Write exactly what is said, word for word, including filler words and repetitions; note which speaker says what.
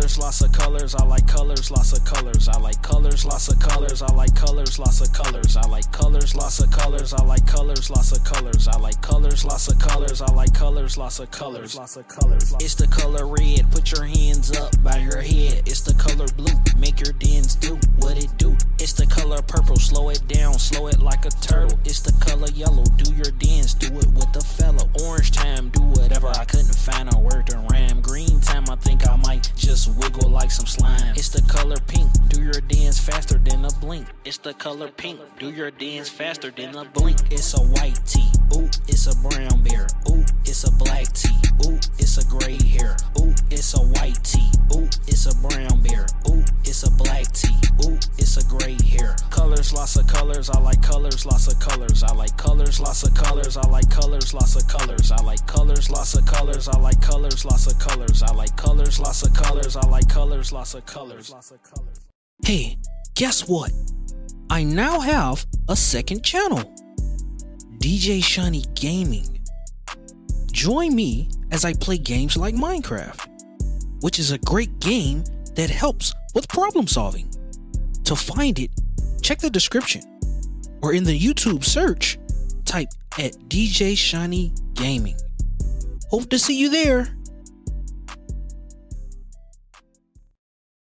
Speaker 1: colors, lots of colors. I like colors, lots of colors. I like colors, lots of colors. I like colors, lots of colors. I like colors, lots of colors. I like colors, lots of colors. I like colors, lots of colors. I like colors, lots of colors. Lots of colors. It's the color red. Put your hands up by your head. It's the color blue. Make your dance do what it do. It's the color purple. Slow it down. Slow it like a turtle. It's the color yellow. Do your dance. Do it with the fellow. Orange time. Do whatever. I couldn't find a word to rhyme. Green time. I think I might just wiggle like some slime. It's the color pink. Do your dance faster than a blink. It's the color pink. Do your dance faster than a blink. It's a white tee. Ooh, it's a brown bear. Ooh, it's a black tee. Ooh, it's a gray hair. Ooh, it's a white tee. Ooh, it's a brown bear. Ooh, it's a black tee. Ooh, it's a gray hair. Colors, lots of colors. I like colors, lots of colors. I like colors, lots of colors. I like colors, lots of colors. I like colors, lots of colors. I like colors, lots of colors. I like colors, lots of colors. I like colors, lots of colors. Hey, guess what? I now have a second channel, D J Shiny Gaming. Join me as I play games like Minecraft, which is a great game that helps with problem solving. To find it, check the description, or in the YouTube search, type at D J Shiny Gaming. Hope to see you there.